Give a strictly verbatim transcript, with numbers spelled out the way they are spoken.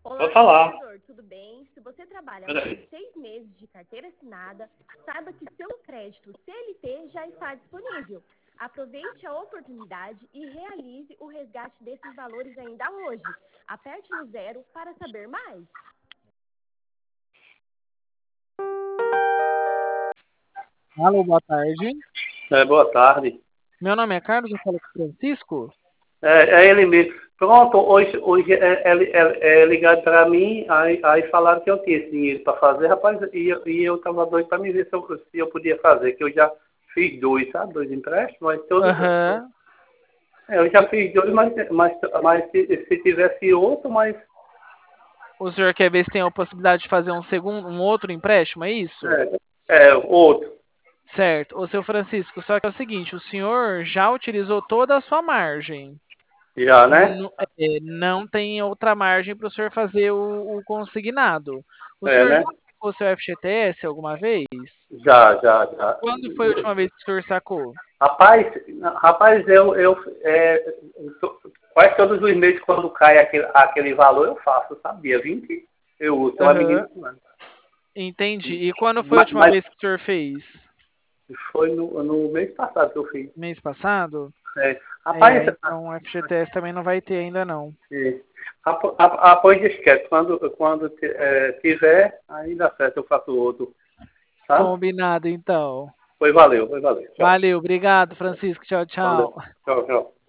Olá, Vou falar. colaborador, tudo bem? Se você trabalha há mais de seis meses de carteira assinada, saiba que seu crédito C L T já está disponível. Aproveite a oportunidade e realize o resgate desses valores ainda hoje. Aperte no zero para saber mais. Alô, boa tarde. É, boa tarde. Meu nome é Carlos, eu falo com o Francisco. É, é ele mesmo. Pronto, hoje, hoje é, é, é, é ligado para mim, aí, aí falaram que eu tinha esse dinheiro para fazer, rapaz, e, eu- e eu estava doido para me ver se eu, se eu podia fazer, que eu já fiz dois, sabe? Dois empréstimos, mas todos. Aham. É, eu já fiz dois, mas, mas, mas se, se tivesse outro, mas. O senhor quer ver se tem a possibilidade de fazer um segundo, um outro empréstimo, é isso? É, é outro. Certo. Ô, seu Francisco, só que é o seguinte, o senhor já utilizou toda a sua margem. Já, né? Não, é, não tem outra margem para o senhor fazer o, o consignado. O É, senhor né? já sacou seu F G T S alguma vez? Já, já, já. Quando foi a última vez que o senhor sacou? Rapaz, rapaz, eu, eu é, quase todos os meses quando cai aquele, aquele valor eu faço, sabe? Dia vinte eu uso, tem uma menina Aham. falando. Entendi. E quando foi a Mas, última mas vez que o senhor fez? foi no, no mês passado que eu fiz. Mês passado? É, rapaz, É, então o F G T S também não vai ter ainda não. é, apo- a- após esquece, quando, quando ti- é, tiver, aí dá certo, eu faço outro, tá? Combinado, então. Foi, valeu, foi, valeu. Tchau. Valeu, obrigado, Francisco. Tchau, Valeu. tchau. Tchau, tchau.